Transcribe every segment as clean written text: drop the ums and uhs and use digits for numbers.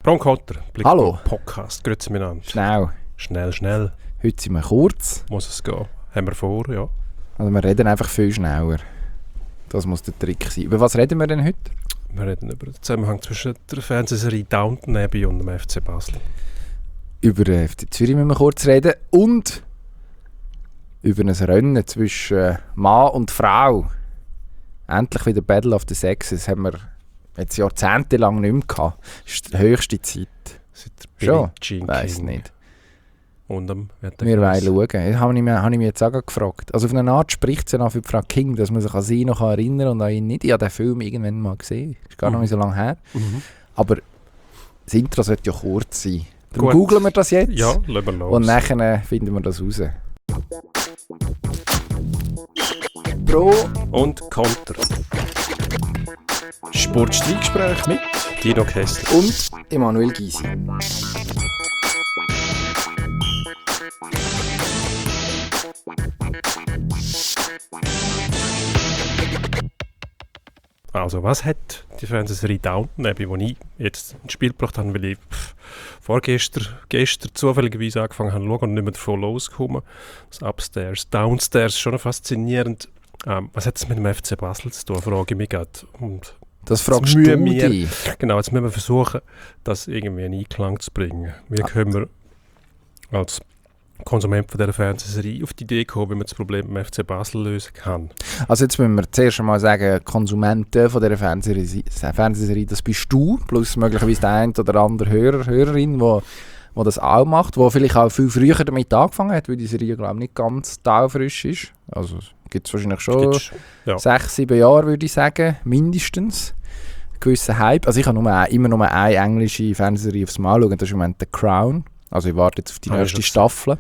Broncotter, Hallo. Podcast, grüezi miteinander. Schnell. Heute sind wir kurz. Muss es gehen. Haben wir vor, ja. Also wir reden einfach viel schneller. Das muss der Trick sein. Über was reden wir denn heute? Wir reden über den Zusammenhang zwischen der Fernsehserie Downton Abbey und dem FC Basel. Über den FC Zürich müssen wir kurz reden. Und über ein Rennen zwischen Mann und Frau. Endlich wieder Battle of the Sexes. Haben wir jetzt jahrzehntelang nicht mehr gehabt. Das ist die höchste Zeit. Seit der Schon? Billie Jean Weiss King. nicht. Und Wir wollen schauen. Das habe ich mich jetzt auch gefragt. Also auf eine Art spricht es ja noch für Frau King, dass man sich an sie noch erinnern kann und an ihn nicht. Ich habe den Film irgendwann mal gesehen. Ist gar noch nicht so lange her. Mhm. Aber das Intro sollte ja kurz sein. Dann Gut. googeln wir das jetzt. Ja, lassen wir los. Und nachher finden wir das raus. Pro Und Konter. Sportstreitgespräch mit Dino Kessler. und Emanuel Gysi. Also, was hat die Fernsehserie Downton Abbey, die ich jetzt ins Spiel gebracht habe, weil ich gestern zufälligerweise angefangen habe zu schauen und nicht mehr davon losgekommen. Das Upstairs, Downstairs, schon faszinierend. Was hat es mit dem FC Basel zu tun, frage ich mich gerade. Und Das fragst Jetzt du müssen wir- dich. genau, jetzt müssen wir versuchen, das irgendwie in Einklang zu bringen. Wie können wir als Konsument von dieser Fernsehserie auf die Idee kommen, wie man das Problem beim FC Basel lösen kann? Also jetzt müssen wir zuerst einmal sagen, Konsumenten von dieser Fernsehserie, das bist du, plus möglicherweise der ein oder andere Hörerin, wo das auch macht, wo vielleicht auch viel früher damit angefangen hat, weil die Serie, glaube ich, nicht ganz taufrisch ist. Also gibt es wahrscheinlich schon Ja. 6-7 Jahre, würde ich sagen, mindestens. Ein gewisser Hype. Also ich habe immer nur eine englische Fernsehserie aufs Mal schauen, das ist im Moment «The Crown». Also ich warte jetzt auf die Ah, nächste ist das Staffel.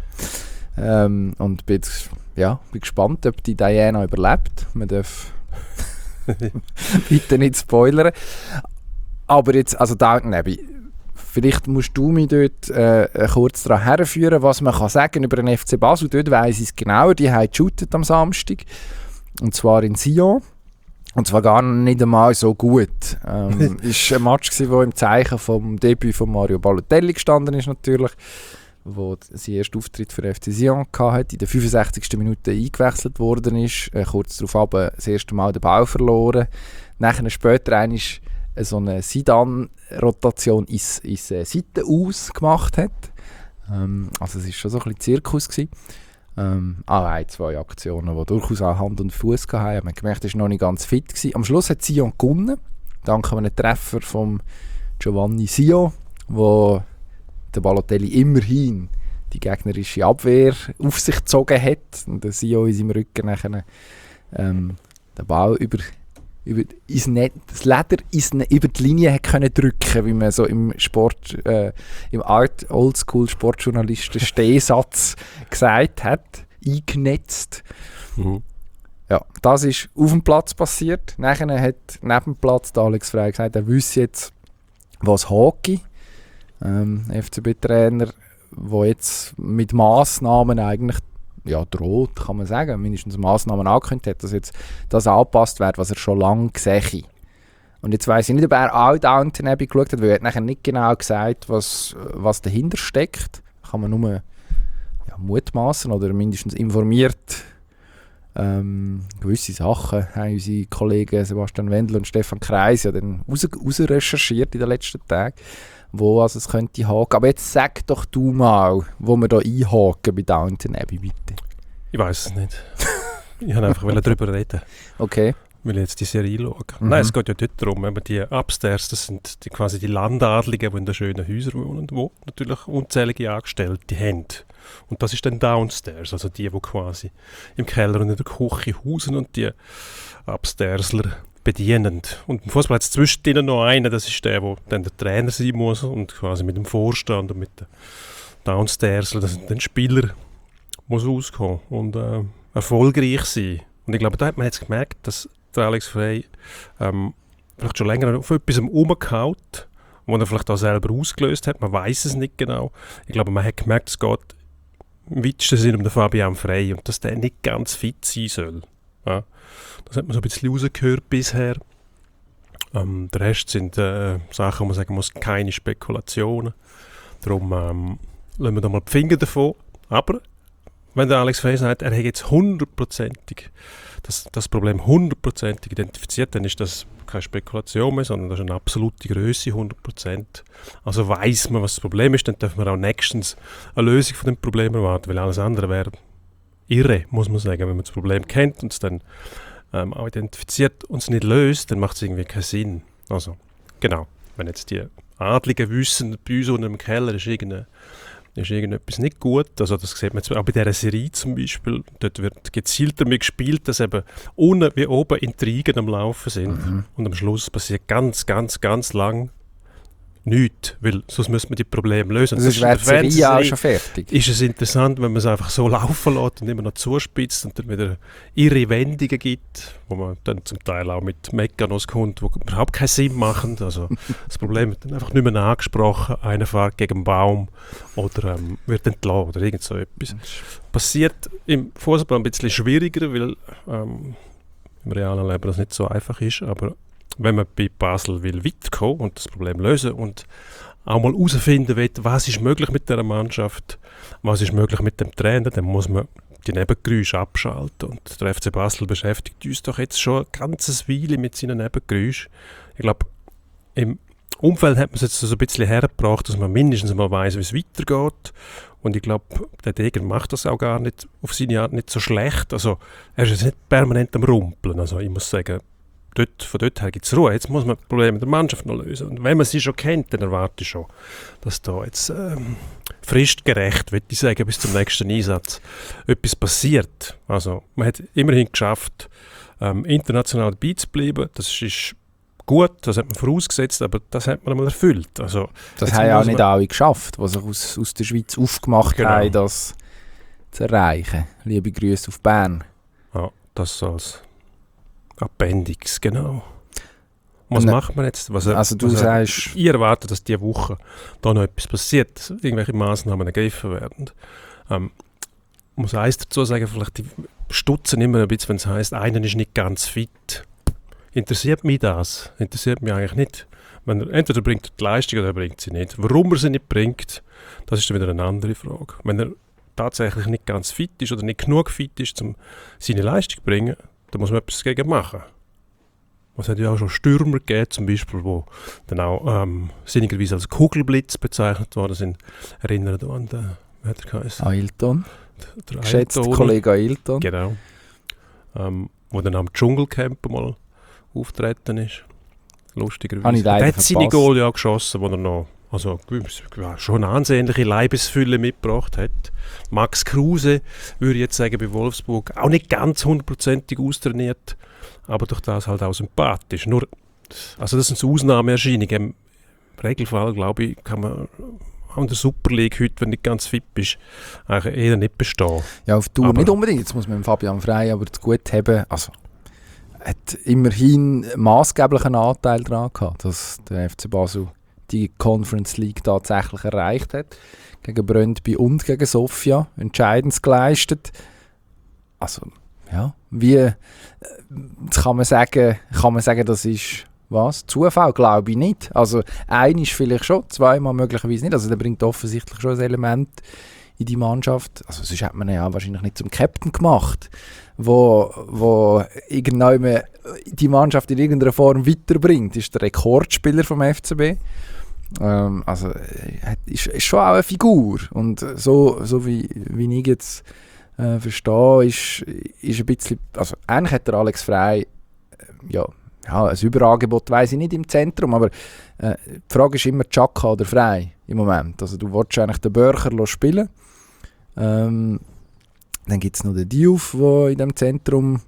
Und bin gespannt, ob die Diana überlebt. Man darf bitte nicht spoilern. Aber jetzt, also Downton Abbey, vielleicht musst du mich dort kurz daran herführen, was man kann sagen über den FC Basel. Dort weiss ich es genauer. Die haben geshootet am Samstag. Und zwar in Sion. Und zwar gar nicht einmal so gut. Ist ein Match gewesen, der im Zeichen vom Debüt von Mario Balotelli gestanden ist natürlich, wo sein ersten Auftritt für FC Sion hatte, in der 65. Minute eingewechselt worden ist, kurz darauf das erste Mal den Ball verloren. Nachher später ist so eine Sidan-Rotation ins Seitenaus gemacht hat. Also es war schon so ein bisschen Zirkus gewesen. Ein, zwei Aktionen, die durchaus auch Hand und Fuß hatten. Man hat gemerkt, er war noch nicht ganz fit gewesen. Am Schluss hat Sion gewonnen, dank einem Treffer von Giovanni Sion, wo der Balotelli immerhin die gegnerische Abwehr auf sich gezogen hat. Und der Sion in seinem Rücken nachher den Ball über das Leder über die Linie hat können drücken, wie man so im Sport, im Oldschool-Sportjournalisten Stehsatz gesagt hat, eingenetzt. Mhm. Ja, das ist auf dem Platz passiert. Nachher hat neben dem Platz der Alex Frey gesagt, er wüsste jetzt, was Hockey, FCB-Trainer, der jetzt mit Massnahmen eigentlich droht, kann man sagen, mindestens Massnahmen angekündigt hat, dass jetzt das angepasst wird, was er schon lange sehe. Und jetzt weiss ich nicht, ob er auch Downton Abbey geschaut hat, weil er hat nachher nicht genau gesagt, was dahinter steckt. Kann man nur mutmaßen oder mindestens informiert. Gewisse Sachen haben unsere Kollegen Sebastian Wendel und Stefan Kreis ja dann rausrecherchiert in den letzten Tagen, wo also es könnte haken. Aber jetzt sag doch du mal, wo wir da einhaken bei Downton Abbey, bitte. Ich weiß es nicht. Ich wollte einfach darüber reden, Okay. weil ich jetzt die Serie schaue. Mhm. Nein, es geht ja dort darum, eben die Upstairs, das sind quasi die Landadligen, die in den schönen Häusern wohnen, die natürlich unzählige Angestellte haben. Und das ist dann Downstairs, also die quasi im Keller und in der Küche hausen und die Upstairsler bedienen. Und im Fußball hat es zwischen denen noch einen, das ist der dann der Trainer sein muss und quasi mit dem Vorstand und mit den Downstairsler, das sind dann Spieler, muss rauskommen und erfolgreich sein. Und ich glaube, da hat man jetzt gemerkt, dass der Alex Frey vielleicht schon länger auf etwas rumgehaut, was er vielleicht auch selber ausgelöst hat. Man weiß es nicht genau. Ich glaube, man hat gemerkt, es geht im weitesten Sinne um den Fabian Frey und dass der nicht ganz fit sein soll. Ja. Das hat man so ein bisschen rausgehört bisher. Der Rest sind Sachen, wo man sagen muss, keine Spekulationen. Darum lassen wir da mal die Finger davon. Aber wenn der Alex Frey sagt, er hat jetzt hundertprozentig das Problem hundertprozentig identifiziert, dann ist das keine Spekulation mehr, sondern das ist eine absolute Größe, 100%. Also weiss man, was das Problem ist, dann dürfen wir auch nächstens eine Lösung von dem Problem erwarten, weil alles andere wäre irre, muss man sagen. Wenn man das Problem kennt und es dann auch identifiziert und es nicht löst, dann macht es irgendwie keinen Sinn. Also, genau, wenn jetzt die Adligen wissen, bei uns unter dem Keller ist irgendetwas nicht gut. Also das sieht man jetzt auch bei dieser Serie zum Beispiel. Dort wird gezielt damit gespielt, dass eben unten wie oben Intrigen am Laufen sind. Und am Schluss passiert ganz, ganz, ganz lang nichts, weil sonst müsste man die Probleme lösen. Also das wäre die Serie auch schon fertig. Ist es interessant, wenn man es einfach so laufen lässt und immer noch zuspitzt und dann wieder ihre Wendungen gibt, wo man dann zum Teil auch mit Mechanos kommt, die überhaupt keinen Sinn machen. Also das Problem wird dann einfach nicht mehr angesprochen, einer fährt gegen einen Baum oder wird entlassen oder irgend so etwas. Passiert im Fußball ein bisschen schwieriger, weil im realen Leben das nicht so einfach ist, aber wenn man bei Basel will weiterkommen und das Problem lösen und auch mal herausfinden will, was ist möglich mit dieser Mannschaft, was ist möglich mit dem Trainer, dann muss man die Nebengeräusche abschalten. Und der FC Basel beschäftigt uns doch jetzt schon ein ganzes Weile mit seinen Nebengeräuschen. Ich glaube, im Umfeld hat man es jetzt so ein bisschen hergebracht, dass man mindestens mal weiss, wie es weitergeht. Und ich glaube, der Degen macht das auch gar nicht auf seine Art nicht so schlecht. Also er ist jetzt nicht permanent am Rumpeln. Also ich muss sagen, von dort her gibt es Ruhe. Jetzt muss man das Problem mit der Mannschaft noch lösen. Und wenn man sie schon kennt, dann erwarte ich schon, dass da jetzt fristgerecht, würde ich sagen, bis zum nächsten Einsatz etwas passiert. Also man hat immerhin geschafft, international dabei zu bleiben. Das ist gut, das hat man vorausgesetzt, aber das hat man einmal erfüllt. Also, das haben ja auch nicht alle geschafft, die sich aus der Schweiz aufgemacht haben, das zu erreichen. Liebe Grüße auf Bern. Ja, das als Appendix, genau. Was macht man jetzt? Sagst... Ich erwarte, dass diese Woche da noch etwas passiert, dass irgendwelche Massnahmen ergriffen werden. Ich muss eins dazu sagen, vielleicht die stutzen immer ein bisschen, wenn es heisst, einer ist nicht ganz fit. Interessiert mich das? Interessiert mich eigentlich nicht. Entweder bringt er die Leistung oder er bringt sie nicht. Warum er sie nicht bringt, das ist dann wieder eine andere Frage. Wenn er tatsächlich nicht ganz fit ist oder nicht genug fit ist, um seine Leistung zu bringen, dann muss man etwas dagegen machen. Es hat ja auch schon Stürmer gegeben, zum Beispiel, die dann auch sinnigerweise als Kugelblitz bezeichnet worden sind. Erinnert an den, wie hat er geheißen? Ailton. Der Geschätzter Kollege Ailton. Genau. Wo dann am Dschungelcamp mal auftreten ist. Lustigerweise. Der hat seine Goal ja geschossen, wo er noch schon eine ansehnliche Leibesfülle mitgebracht hat. Max Kruse, würde ich jetzt sagen, bei Wolfsburg auch nicht ganz hundertprozentig austrainiert, aber durch das halt auch sympathisch. Nur, also das sind so Ausnahmeerscheinungen. Im Regelfall, glaube ich, kann man auch in der Super League heute, wenn du nicht ganz fit bist, eigentlich eher nicht bestehen. Ja, auf Tour nicht unbedingt. Jetzt muss man Fabian Frey aber zu gut haben. Also, hat immerhin maßgeblichen Anteil daran gehabt, dass der FC Basel die Conference League tatsächlich erreicht hat. Gegen Brøndby und gegen Sofia. Entscheidend geleistet. Also, ja, wie kann man sagen, das ist was? Zufall? Glaube ich nicht. Also, ein ist vielleicht schon, zweimal möglicherweise nicht. Also, der bringt offensichtlich schon ein Element in die Mannschaft. Also, sonst hat man ihn ja wahrscheinlich nicht zum Captain gemacht, wo irgendwann die Mannschaft in irgendeiner Form weiterbringt. Ist der Rekordspieler vom FCB. Also ist schon auch eine Figur. Und so wie ich jetzt verstehe, ist ein bisschen... Also eigentlich hat der Alex Frey ein Überangebot, weiss ich nicht, im Zentrum, aber die Frage ist immer Xhaka oder Frey im Moment. Also du willst eigentlich den Börcher spielen. Dann gibt es noch den Diouf, der in diesem Zentrum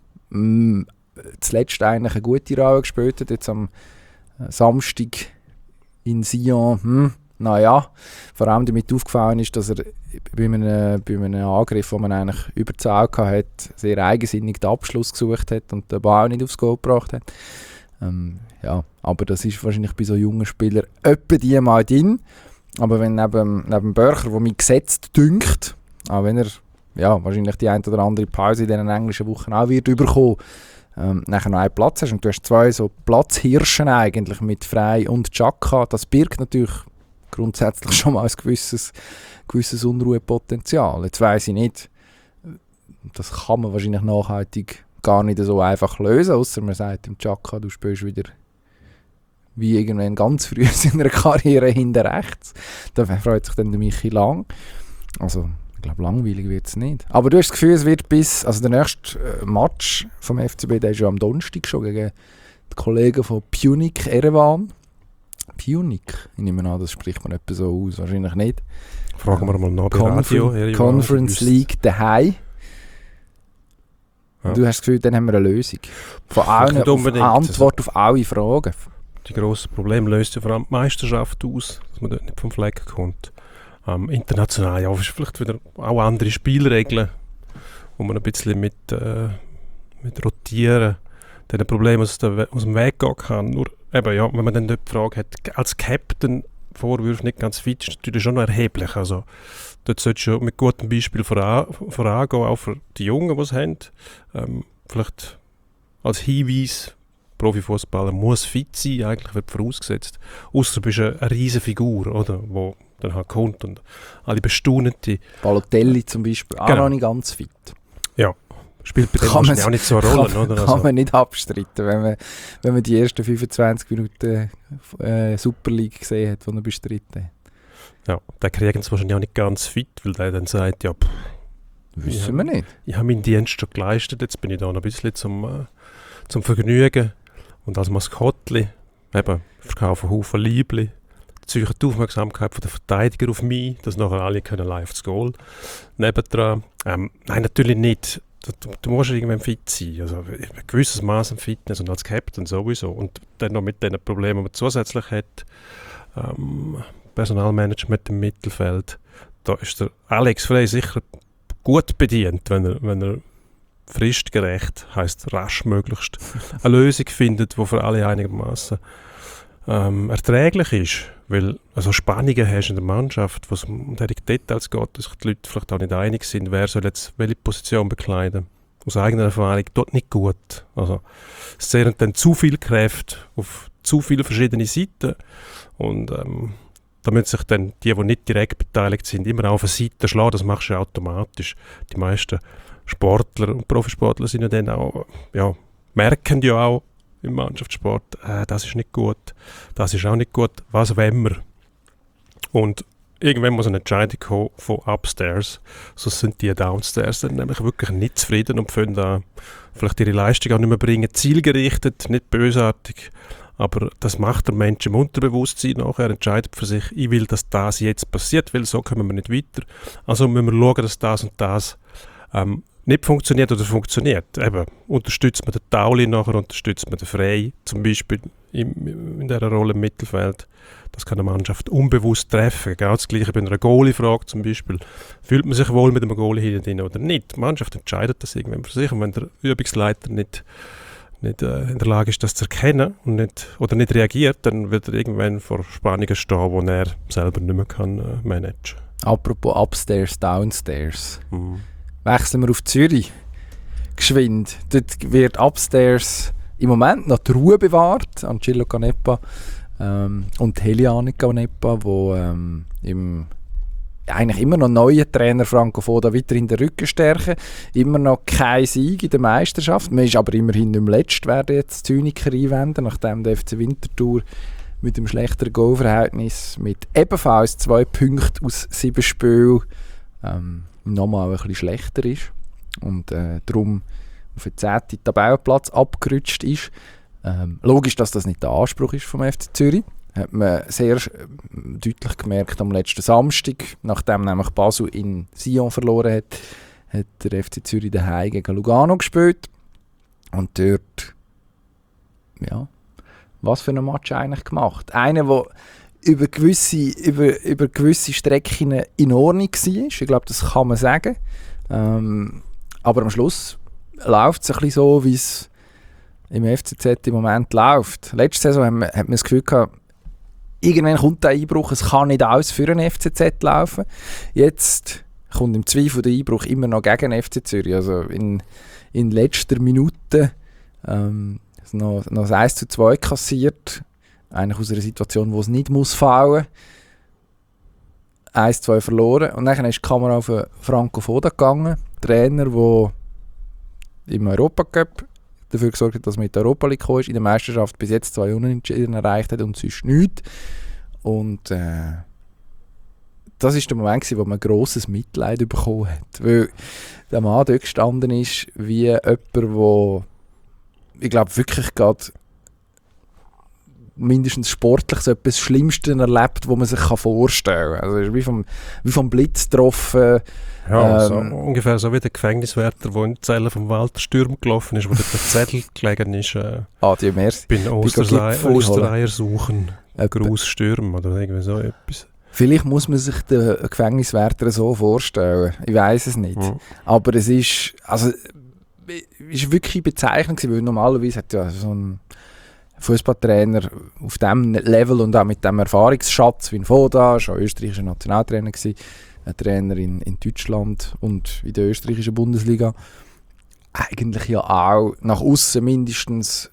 zuletzt eigentlich eine gute Rolle gespielt hat. Jetzt am Samstag in Sion, vor allem damit aufgefallen ist, dass er bei einem Angriff, wo man eigentlich über die Zahl hatte, sehr eigensinnig den Abschluss gesucht hat und den Ball nicht aufs Goal gebracht hat. Aber das ist wahrscheinlich bei so jungen Spielern etwa die mal drin. Aber wenn neben Börcher, der mich gesetzt dünkt, auch wenn er wahrscheinlich die eine oder andere Pause in diesen englischen Wochen auch wird überkommen, nachher noch einen Platz hast und du hast 2 so Platzhirschen eigentlich mit Frey und Xhaka, das birgt natürlich grundsätzlich schon mal ein gewisses Unruhepotenzial. Jetzt weiss ich nicht, das kann man wahrscheinlich nachhaltig gar nicht so einfach lösen, außer man sagt dem Xhaka, du spielst wieder wie irgendwann ganz früh in seiner Karriere hinter rechts. Da freut sich dann der Michi Lang. Also, ich glaube, langweilig wird es nicht. Aber du hast das Gefühl, es wird also der nächste Match vom FCB, der ist ja am Donnerstag schon gegen die Kollegen von Pjunik Erevan. Pjunik? Ich nehme an, das spricht man etwa so aus. Wahrscheinlich nicht. Fragen wir mal nach bei Radio. Conference League daheim. Ja. Du hast das Gefühl, dann haben wir eine Lösung. Von allen, eine Antwort auf alle Fragen. Die grossen Probleme löst ja vor allem die Meisterschaft aus, dass man dort nicht vom Fleck kommt. International, ja, ist vielleicht wieder auch andere Spielregeln, wo man ein bisschen mit Rotieren diesen Problemen aus dem Weg gehen kann. Nur, eben, ja, wenn man dann dort die Frage hat, als Captain Vorwürfe nicht ganz fit, ist natürlich schon noch erheblich. Also, dort solltest du mit gutem Beispiel vorangehen, auch für die Jungen, die es haben. Vielleicht als Hinweis, Profifußballer muss fit sein, eigentlich wird vorausgesetzt. Ausser du bist eine riesige Figur, oder, wo dann halt kommt und alle bestaunen die. Balotelli zum Beispiel, auch noch nicht ganz fit. Ja, spielt bei dem wahrscheinlich auch nicht so eine Rolle. Oder? Kann man nicht abstreiten, wenn man die ersten 25 Minuten Super League gesehen hat, die er bestritten hat. Ja, den kriegen sie wahrscheinlich auch nicht ganz fit, weil der dann sagt, ja, wissen wir nicht. Ich habe meinen Dienst schon geleistet, jetzt bin ich da noch ein bisschen zum Vergnügen. Und als Maskottli, eben, verkaufen Haufen Liebli, ziehe die Aufmerksamkeit der Verteidiger auf mich, dass nachher alle können live das Goal nebendran. Nein, natürlich nicht. Du musst irgendwann fit sein. Also ein gewisses Maß an Fitness und als Captain sowieso. Und dann noch mit den Problemen, die man zusätzlich hat, Personalmanagement im Mittelfeld, da ist der Alex Frey sicher gut bedient, wenn er fristgerecht, heisst rasch möglichst, eine Lösung findet, die für alle einigermaßen erträglich ist. Weil also Spannungen hast in der Mannschaft, wo es um die Details geht, dass sich die Leute vielleicht auch nicht einig sind, wer soll jetzt welche Position bekleiden. Aus eigener Erfahrung dort nicht gut. Also es zehren dann zu viele Kräfte auf zu viele verschiedene Seiten und da müssen sich dann die nicht direkt beteiligt sind, immer auf eine Seite schlagen. Das machst du ja automatisch. Die meisten Sportler und Profisportler sind ja dann auch, ja, merken ja auch im Mannschaftssport, das ist nicht gut, das ist auch nicht gut, was wollen wir? Und irgendwann muss eine Entscheidung kommen von upstairs, sonst sind die downstairs dann nämlich wirklich nicht zufrieden und können da vielleicht ihre Leistung auch nicht mehr bringen, zielgerichtet, nicht bösartig, aber das macht der Mensch im Unterbewusstsein nachher, er entscheidet für sich, ich will, dass das jetzt passiert, weil so kommen wir nicht weiter, also müssen wir schauen, dass das und das nicht funktioniert oder funktioniert. Eben, unterstützt man den Tauli nachher, unterstützt man den Frey, zum Beispiel in dieser Rolle im Mittelfeld. Das kann eine Mannschaft unbewusst treffen. Genau das Gleiche bei einer Goalie-Frage zum Beispiel. Fühlt man sich wohl mit einem Goalie hinten drin oder nicht? Die Mannschaft entscheidet das irgendwann für sich. Und wenn der Übungsleiter nicht in der Lage ist, das zu erkennen und nicht reagiert, dann wird er irgendwann vor Spannungen stehen, die er selber nicht mehr kann managen. Apropos Upstairs, Downstairs. Wechseln wir auf Zürich. Geschwind. Dort wird upstairs im Moment noch die Ruhe bewahrt. Angelo Canepa und Heliane Canepa, die eigentlich immer noch neue Trainer Franco Foda weiterhin den Rücken stärken. Immer noch kein Sieg in der Meisterschaft. Man ist aber immerhin nicht mehr letzt, werden jetzt die Zyniker einwenden, nachdem der FC Winterthur mit dem schlechteren Goalverhältnis mit ebenfalls 2 Punkten aus 7 Spielen nochmal ein bisschen schlechter ist und darum auf den 10. Tabellenplatz abgerutscht ist. Logisch, dass das nicht der Anspruch ist vom FC Zürich. Hat man sehr deutlich gemerkt am letzten Samstag, nachdem nämlich Basel in Sion verloren hat der FC Zürich daheim gegen Lugano gespielt. Und dort, ja, was für ein Match eigentlich gemacht. Einer, der über gewisse Strecken in Ordnung war. Ich glaube, das kann man sagen. Aber am Schluss läuft es ein bisschen so, wie es im FCZ im Moment läuft. Letzte Saison hat man das Gefühl gehabt, irgendwann kommt der Einbruch, es kann nicht alles für einen FCZ laufen. Jetzt kommt im Zweifel der Einbruch immer noch gegen den FC Zürich. Also in letzter Minute noch das 1:2 kassiert. Eigentlich aus einer Situation, wo es nicht muss fallen. 1:2 verloren. Und dann ist die Kamera auf Franco Foda gegangen. Trainer, der im Europacup dafür gesorgt hat, dass man in die Europa League gekommen ist. In der Meisterschaft bis jetzt 2 Unentschieden erreicht hat und sonst nichts. Und das war der Moment, wo man grosses Mitleid bekommen hat. Weil der Mann dort gestanden ist wie jemand, der, ich glaube, wirklich gerade mindestens sportlich so etwas Schlimmste erlebt, was man sich vorstellen kann. Also er ist wie vom Blitz getroffen. Ja, so ungefähr so wie der Gefängniswärter, der in die Zelle vom Walter Stürm gelaufen ist, wo dort der Zettel gelegen ist. Adieu, merci. Bin Österreicher suchen. Gruß Stürm oder irgendwie so etwas. Vielleicht muss man sich den Gefängniswärter so vorstellen. Ich weiß es nicht. Mhm. Aber es ist wirklich bezeichnend, weil normalerweise hat ja so ein Fußballtrainer auf diesem Level und auch mit dem Erfahrungsschatz wie ein Foda, schon österreichischer Nationaltrainer gewesen, ein Trainer in Deutschland und in der österreichischen Bundesliga, eigentlich ja auch nach außen mindestens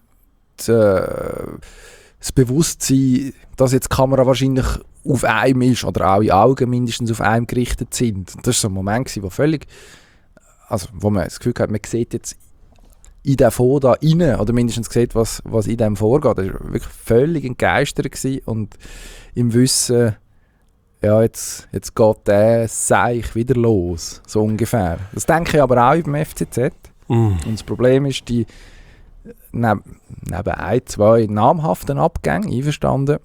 das Bewusstsein, dass jetzt die Kamera wahrscheinlich auf einem ist oder auch die Augen mindestens auf einem gerichtet sind. Und das war so ein Moment, wo man das Gefühl hat, man sieht jetzt in den Foda rein, oder mindestens sieht, was in dem vorgeht. Das war wirklich völlig entgeistert gewesen und im Wissen, ja, jetzt geht der Seich wieder los, so ungefähr. Das denke ich aber auch beim FCZ. Und das Problem ist, die neben 1-2 namhaften Abgängen, einverstanden,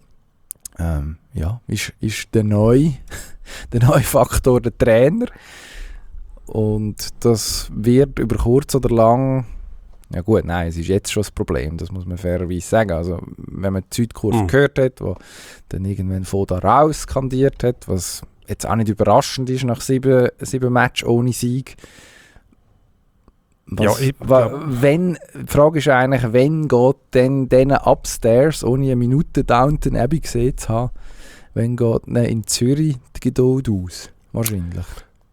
ist der neue Faktor der Trainer. Und das wird über kurz oder lang, ja gut, nein, es ist jetzt schon das Problem, das muss man fairerweise sagen. Also, wenn man die Südkurve gehört hat, wo dann irgendwann Foda raus skandiert hat, was jetzt auch nicht überraschend ist nach 7 Matches ohne Sieg. Die Frage ist eigentlich, wenn geht denn denen upstairs, ohne eine Minute Downton Abbey gesehen zu haben, wenn geht denn in Zürich die Geduld aus? Wahrscheinlich.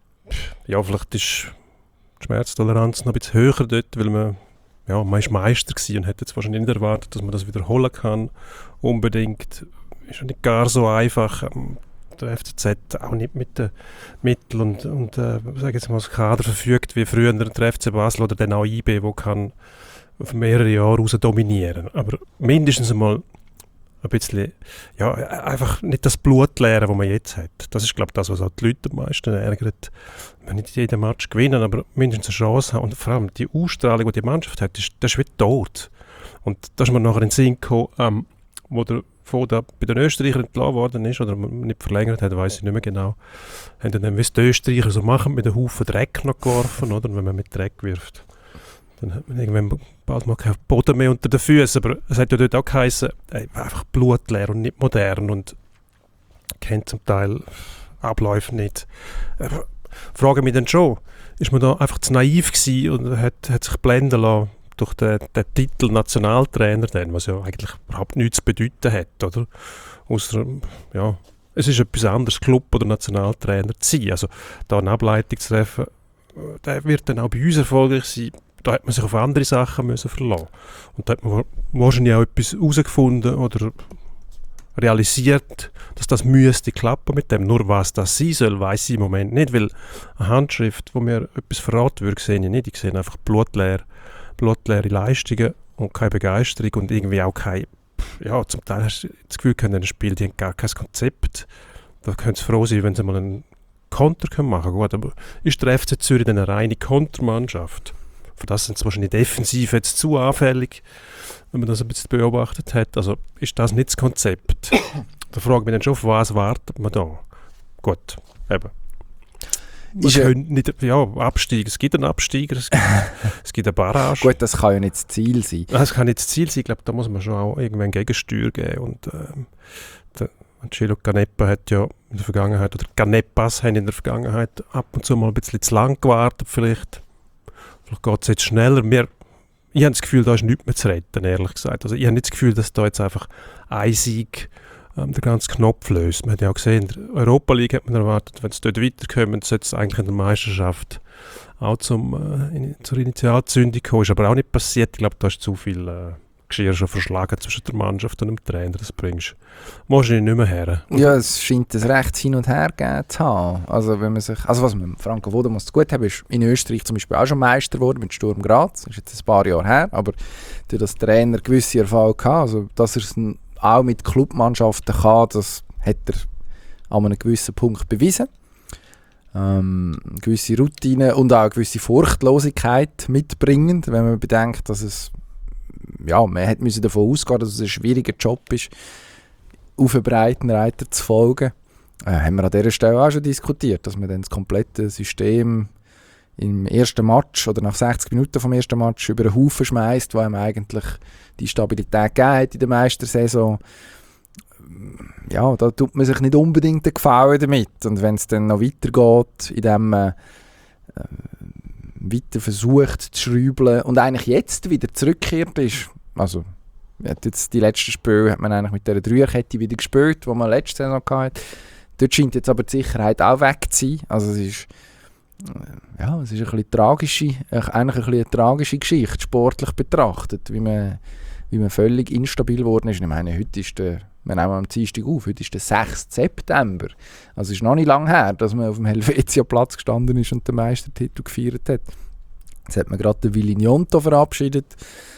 Ja, vielleicht ist die Schmerztoleranz noch ein bisschen höher dort, weil man ist Meister gewesen und hätte jetzt wahrscheinlich nicht erwartet, dass man das wiederholen kann. Unbedingt. Ist ja nicht gar so einfach. Der FCZ auch nicht mit den Mitteln und sage jetzt mal, das Kader verfügt wie früher der FC Basel oder der IB, der kann für mehrere Jahre raus dominieren. Aber mindestens einmal ein bisschen, ja, einfach nicht das Blut leeren, das man jetzt hat. Das ist, glaube ich, das, was auch die Leute am meisten ärgert. Wenn nicht jeden Match gewinnen, aber mindestens eine Chance haben. Und vor allem die Ausstrahlung, die die Mannschaft hat, das ist wie tot. Und da ist mir nachher in den Sinn gekommen, wo der Foda bei den Österreichern entlassen worden ist oder nicht verlängert hat, weiss ich nicht mehr genau, haben dann, wie es die Österreicher so machen, mit einem Haufen Dreck noch geworfen, oder? Wenn man mit Dreck wirft, dann hat man irgendwann bald mal keinen Boden mehr unter den Füßen, aber es hat ja dort auch geheißen, einfach blutleer und nicht modern und kennt zum Teil Abläufe nicht. Frage mich dann schon, ist man da einfach zu naiv gewesen und hat sich blenden lassen durch den Titel Nationaltrainer, was ja eigentlich überhaupt nichts zu bedeuten hat, oder? Ausser, ja, es ist etwas anderes, Club- oder Nationaltrainer zu sein. Also da eine Ableitung zu treffen, der wird dann auch bei uns erfolgreich sein. Da hat man sich auf andere Sachen müssen verlassen. Und da hat man wahrscheinlich auch etwas herausgefunden oder realisiert, dass das müsste klappen mit dem. Nur was das sein soll, weiss ich im Moment nicht, weil eine Handschrift, die mir etwas verraten würde, sehe ich nicht. Ich sehe einfach blutleere Leistungen und keine Begeisterung und irgendwie auch kein, ja, zum Teil hast du das Gefühl, ein Spiel, die haben gar kein Konzept. Da können sie froh sein, wenn sie mal einen Konter machen können. Gut, aber ist der FC Zürich dann eine reine Kontermannschaft? Für das sind sie wahrscheinlich defensiv jetzt zu anfällig, wenn man das ein bisschen beobachtet hat. Also ist das nicht das Konzept? Da frage ich mich dann schon, auf was wartet man da? Gut, eben. Wir können nicht, Abstieg. Es gibt einen Absteiger, es gibt eine Barrage. Gut, das kann ja nicht das Ziel sein. Das kann nicht das Ziel sein. Ich glaube, da muss man schon auch irgendwann Gegensteuer geben. Und Angelo Canepa hat ja in der Vergangenheit, oder Canepas haben in der Vergangenheit ab und zu mal ein bisschen zu lang gewartet. Vielleicht geht es jetzt schneller. Ich habe das Gefühl, da ist nichts mehr zu retten, ehrlich gesagt. Also ich habe nicht das Gefühl, dass da jetzt einfach ein Sieg den ganzen Knopf löst. Man hat ja auch gesehen, in der Europa League hat man erwartet, wenn es dort weiterkommt, sollte es eigentlich in der Meisterschaft auch zur Initialzündung kommen. Ist aber auch nicht passiert. Ich glaube, da ist zu viel Geschirr schon verschlagen zwischen der Mannschaft und dem Trainer. Das bringst du wahrscheinlich nicht mehr her. Ja, es scheint ein rechtes Hin und Her gegeben zu haben. Also, wenn man sich, also was man Franco Foda zu gut haben, ist in Österreich zum Beispiel auch schon Meister geworden mit Sturm Graz. Das ist jetzt ein paar Jahre her, aber durch das Trainer gewisse Erfolge hatte. Also, dass er es auch mit Clubmannschaften kann, das hat er an einem gewissen Punkt bewiesen. Gewisse Routine und auch eine gewisse Furchtlosigkeit mitbringend, wenn man bedenkt, dass es man hat davon ausgehen, dass es ein schwieriger Job ist, auf einen breiten Reiter zu folgen. Haben wir an dieser Stelle auch schon diskutiert, dass man dann das komplette System im ersten Match oder nach 60 Minuten vom ersten Match über einen Haufen schmeißt, wo einem eigentlich die Stabilität gegeben hat in der Meistersaison. Ja, da tut man sich nicht unbedingt den Gefallen damit. Und wenn es dann noch weitergeht, indem man weiter versucht zu schrauben und eigentlich jetzt wieder zurückgekehrt ist, also jetzt die letzten Spiele hat man eigentlich mit dieser Dreierkette wieder gespielt, die man letzte Saison hatte. Dort scheint jetzt aber die Sicherheit auch weg zu sein. Also es ist ein bisschen tragische, eigentlich ein bisschen eine tragische Geschichte, sportlich betrachtet, wie man völlig instabil geworden ist. Ich meine, heute ist wir nehmen am Dienstag auf, heute ist der 6. September. Also es ist noch nicht lange her, dass man auf dem Helvetia-Platz gestanden ist und den Meistertitel gefeiert hat. Jetzt hat man gerade den Willi Gnonto verabschiedet.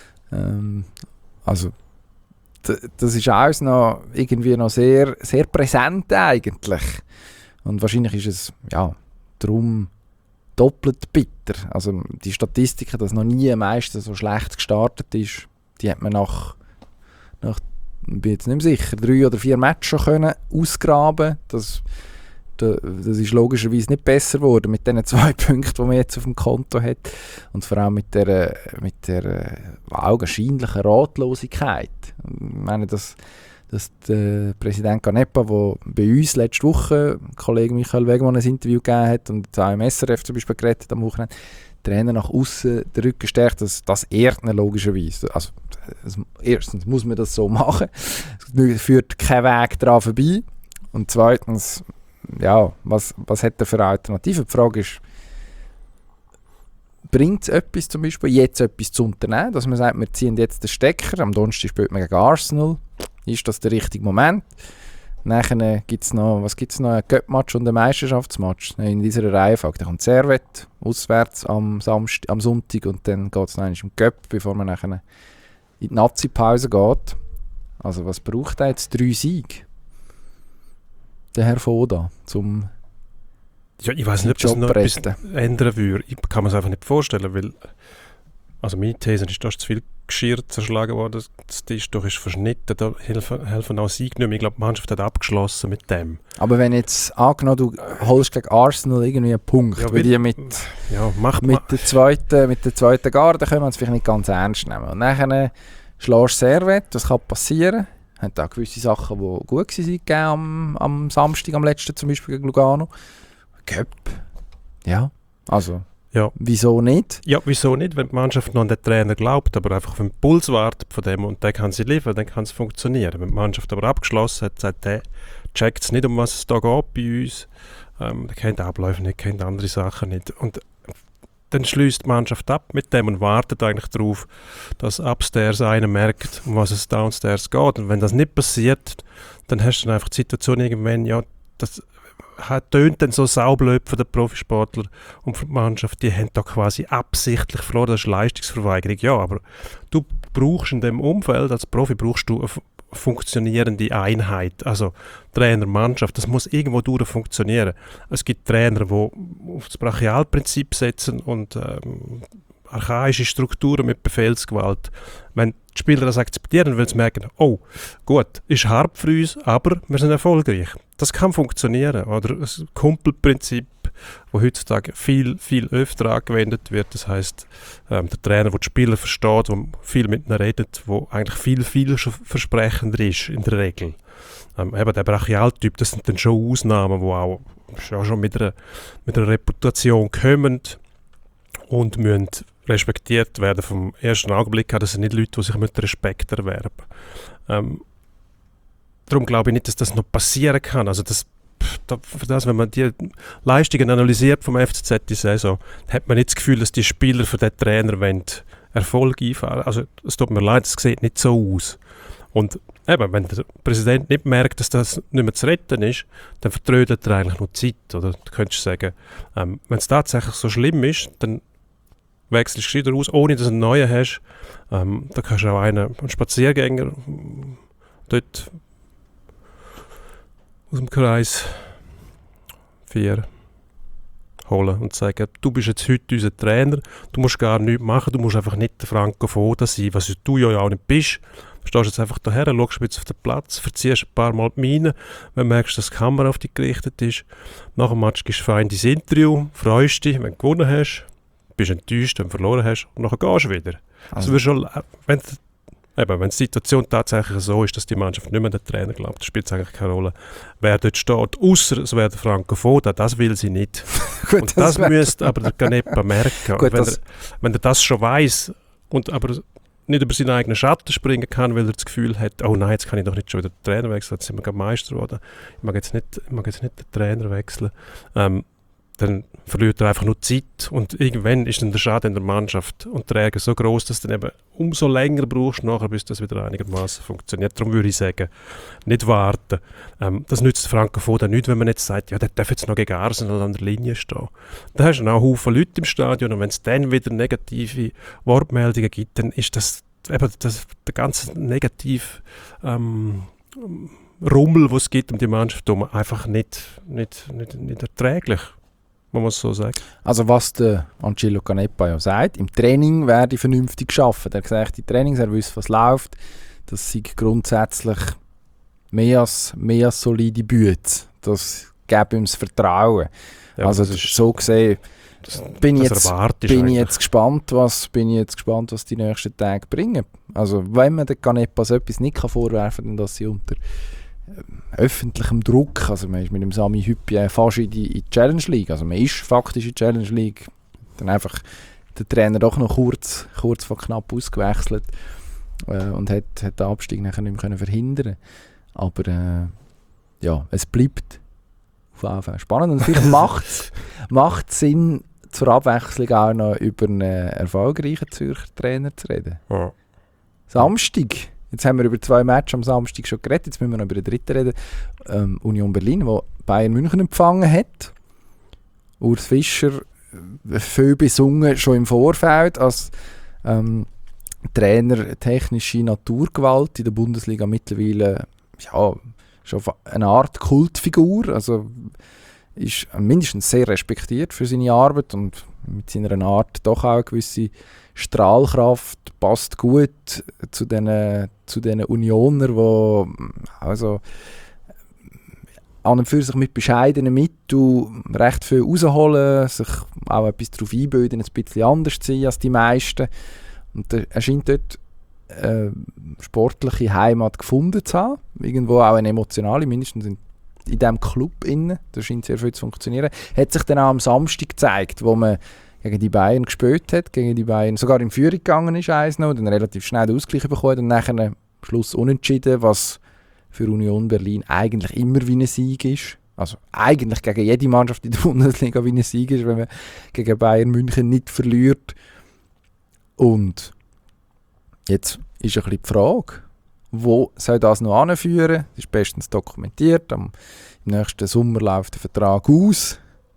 Also das ist alles noch irgendwie noch sehr, sehr präsent eigentlich. Und wahrscheinlich ist es darum doppelt bitter. Also die Statistiken, dass noch nie ein Meister so schlecht gestartet ist, die hat man nach ich bin jetzt nicht mehr sicher, 3 oder 4 Matches schon können ausgraben. Das ist logischerweise nicht besser geworden mit den 2 Punkten, die man jetzt auf dem Konto hat. Und vor allem mit der augenscheinlichen Ratlosigkeit. Ich meine, dass der Präsident Canepa, der bei uns letzte Woche, Kollege Michael Wegmann, ein Interview gegeben hat und jetzt auch im SRF zum Beispiel geredet hat am Wochenende, Trainer nach außen den Rücken stärkt, das ehrt ihn logischerweise. Also, erstens muss man das so machen, es führt kein Weg daran vorbei. Und zweitens, was hat er für Alternativen? Die Frage ist, bringt es etwas zum Beispiel, jetzt etwas zu unternehmen, dass man sagt, wir ziehen jetzt den Stecker, am Donnerstag spielt man gegen Arsenal, ist das der richtige Moment? Nachher gibt es noch, ein Cup-Match und ein Meisterschaftsmatch. In dieser Reihenfolge. Dann kommt Servette auswärts am Sonntag und dann geht es noch einmal im Cup, bevor man nachher in die Nazi-Pause geht. Also was braucht er jetzt? 3 Siege? Der Herr Foda, zum ich weiß nicht, ob das noch etwas ändern würde. Ich kann mir es einfach nicht vorstellen, weil also meine These ist, da ist zu viel Geschirr zerschlagen worden, das Tischtuch ist verschnitten, da helfen auch Sieg nicht mehr. Ich glaube, die Mannschaft hat abgeschlossen mit dem. Aber wenn jetzt angenommen, du holst gegen Arsenal irgendwie einen Punkt, weil die mit der zweiten Garde können wir es vielleicht nicht ganz ernst nehmen. Und dann schlägst du Servette, das kann passieren. Es hat auch gewisse Sachen, die gut waren am Samstag, am letzten zum Beispiel gegen Lugano. Cup, wieso nicht? Ja, wieso nicht, wenn die Mannschaft noch an den Trainer glaubt, aber einfach auf den Puls wartet von dem und der kann sie liefern, dann kann es funktionieren. Wenn die Mannschaft aber abgeschlossen hat, sagt der, checkt es nicht, um was es da geht bei uns, der kennt Abläufe nicht, kennt andere Sachen nicht. Und dann schließt die Mannschaft ab mit dem und wartet eigentlich darauf, dass upstairs einer merkt, um was es downstairs geht. Und wenn das nicht passiert, dann hast du dann einfach die Situation irgendwann, das tönt dann so saublöd von den Profisportlern und von der Mannschaft, die haben da quasi absichtlich verloren, das ist Leistungsverweigerung. Ja, aber du brauchst in dem Umfeld, als Profi brauchst du eine funktionierende Einheit, also Trainer, Mannschaft, das muss irgendwo durch funktionieren. Es gibt Trainer, die auf das Brachialprinzip setzen und archaische Strukturen mit Befehlsgewalt. Wenn die Spieler das akzeptieren, weil sie merken, oh, gut, ist hart für uns, aber wir sind erfolgreich. Das kann funktionieren. Oder das Kumpelprinzip, das heutzutage viel, viel öfter angewendet wird. Das heisst, der Trainer, der die Spieler versteht, der viel mit ihnen redet, der eigentlich viel, viel versprechender ist in der Regel. Eben der Brachialtyp, das sind dann schon Ausnahmen, die auch schon mit einer Reputation kommen und müssen respektiert werden vom ersten Augenblick an. Das sind nicht Leute, die sich mit Respekt erwerben. darum glaube ich nicht, dass das noch passieren kann. Also für das, wenn man die Leistungen analysiert vom FCZ die Saison, hat man nicht das Gefühl, dass die Spieler für den Trainer Erfolg einfahren. Also es tut mir leid, es sieht nicht so aus. Und eben, wenn der Präsident nicht merkt, dass das nicht mehr zu retten ist, dann vertrödelt er eigentlich nur Zeit. Oder du könntest sagen, wenn es tatsächlich so schlimm ist, dann wechselst du wieder aus, ohne dass du einen neuen hast. Da kannst du auch einen Spaziergänger dort aus dem Kreis 4 holen und sagen, du bist jetzt heute unser Trainer, du musst gar nichts machen, du musst einfach nicht der Franco Foda sein, was du ja auch nicht bist. Du stehst jetzt einfach daher, schaust ein bisschen auf den Platz, verziehst ein paar Mal die Miene, wenn du merkst, dass die Kamera auf dich gerichtet ist. Nach dem Match gehst du fein ins Interview, freust dich, wenn du gewonnen hast, bist enttäuscht, wenn du verloren hast und nachher gehst du wieder. Also schon, wenn die Situation tatsächlich so ist, dass die Mannschaft nicht mehr den Trainer glaubt, spielt es eigentlich keine Rolle, wer dort steht, außer es wäre der Franco Foda, das will sie nicht. Gut, und das müsste aber der Canepa merken. Gut, wenn er das schon weiss und aber nicht über seinen eigenen Schatten springen kann, weil er das Gefühl hat, oh nein, jetzt kann ich doch nicht schon wieder den Trainer wechseln, jetzt sind wir gerade Meister geworden, ich mag jetzt nicht den Trainer wechseln, dann verliert er einfach nur Zeit und irgendwann ist dann der Schaden in der Mannschaft und der Ärger so groß, dass du dann eben umso länger brauchst, nachher, bis das wieder einigermaßen funktioniert. Darum würde ich sagen, nicht warten. Das nützt Franco Foda nicht, wenn man jetzt sagt, ja, der darf jetzt noch gegen Arsenal an der Linie stehen. Da hast du dann auch Haufen Leute im Stadion und wenn es dann wieder negative Wortmeldungen gibt, dann ist das eben der ganze negative Rummel, den es gibt um die Mannschaft, einfach nicht erträglich. Man muss so sagen. Also was der Angelo Canepa ja sagt, im Training werde ich vernünftig arbeiten. Er sagt, die Trainings, er wüsste, was läuft. Das sei grundsätzlich mehr als solide Bühne. Das gäbe ihm das Vertrauen. Ja, also das ist so gesehen, bin ich jetzt gespannt, was die nächsten Tage bringen. Also wenn man den Canepa so etwas nicht vorwerfen kann, dann dass sie unter öffentlichem Druck, also man ist mit dem Sami Hüppi fast in die Challenge League, also man ist faktisch in die Challenge League, dann einfach der Trainer doch noch kurz vor knapp ausgewechselt und hat den Abstieg nachher nicht mehr verhindern. Aber ja, es bleibt auf jeden Fall spannend und vielleicht macht es Sinn, zur Abwechslung auch noch über einen erfolgreichen Zürcher Trainer zu reden. Ja. Samstag. Jetzt haben wir über 2 Matches am Samstag schon geredet, jetzt müssen wir noch über den dritten reden. Union Berlin, wo Bayern München empfangen hat. Urs Fischer, viel besungen schon im Vorfeld als Trainer technische Naturgewalt in der Bundesliga mittlerweile ja, schon eine Art Kultfigur. Also ist mindestens sehr respektiert für seine Arbeit und mit seiner Art doch auch eine gewisse Strahlkraft, passt gut zu den Unioner, die also an und für sich mit bescheidenen Mitteln recht viel rausholen, sich auch etwas darauf einbilden, ein bisschen anders zu sein als die meisten. Und er scheint dort sportliche Heimat gefunden zu haben, irgendwo auch eine emotionale, mindestens in diesem Club innen. Das scheint sehr viel zu funktionieren. Hat sich dann auch am Samstag gezeigt, wo man gegen die Bayern gespielt hat, gegen die Bayern sogar in Führung gegangen ist, 1-0, dann relativ schnell den Ausgleich bekommen und nachher am Schluss unentschieden, was für Union Berlin eigentlich immer wie ein Sieg ist. Also eigentlich gegen jede Mannschaft in der Bundesliga wie ein Sieg ist, wenn man gegen Bayern München nicht verliert. Und jetzt ist ein bisschen die Frage, wo soll das noch anführen? Das ist bestens dokumentiert. Im nächsten Sommer läuft der Vertrag aus.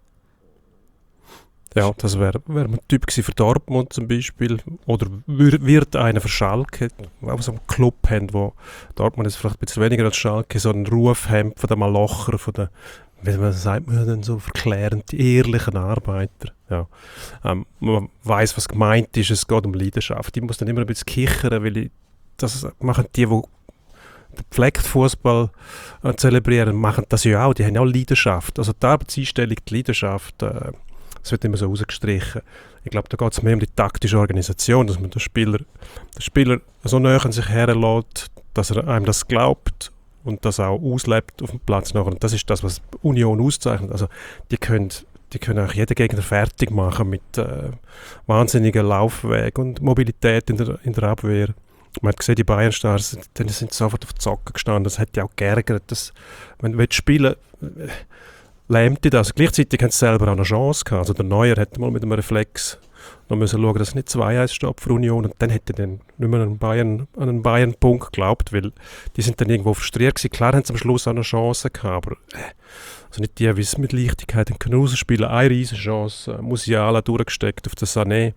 Ja, das wäre ein Typ gewesen für Dortmund zum Beispiel. Oder wird einer für Schalke, auch so einen Club haben, wo Dortmund ist vielleicht ein bisschen weniger als Schalke, so einen Ruf haben von den Malocher, von den, wie man sagt, man dann so verklärend, ehrlichen Arbeiter. Ja. Man weiss, was gemeint ist, es geht um Leidenschaft. Ich muss dann immer ein bisschen kichern, weil das machen die gepflegt Fußball zelebrieren, machen das ja auch. Die haben ja auch Leidenschaft. Also die Arbeitseinstellung, die Leidenschaft, das wird immer so rausgestrichen. Ich glaube, da geht es mehr um die taktische Organisation, dass man den Spieler so nah an sich herlässt, dass er einem das glaubt und das auch auslebt auf dem Platz nachher. Und das ist das, was Union auszeichnet. Also die können auch jeden Gegner fertig machen mit wahnsinnigen Laufwegen und Mobilität in der Abwehr. Man hat gesehen, die Bayern-Stars, die sind sofort auf die Socken gestanden. Das hat die auch geärgert. Dass, wenn du spielen lähmt dich das. Gleichzeitig haben sie selber auch eine Chance gehabt. Also der Neuer hätte mal mit einem Reflex noch müssen schauen, dass es nicht 2-1 steht für Union. Und dann hätte er dann nicht mehr an einen Bayern-Punkt geglaubt, weil die sind dann irgendwo frustriert gewesen. Klar haben sie am Schluss auch eine Chance gehabt, aber also nicht die, wie es mit Leichtigkeit können rausspielen. Eine riesige Chance, Musiala durchgesteckt auf den Sané.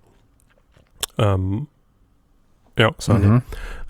Sané.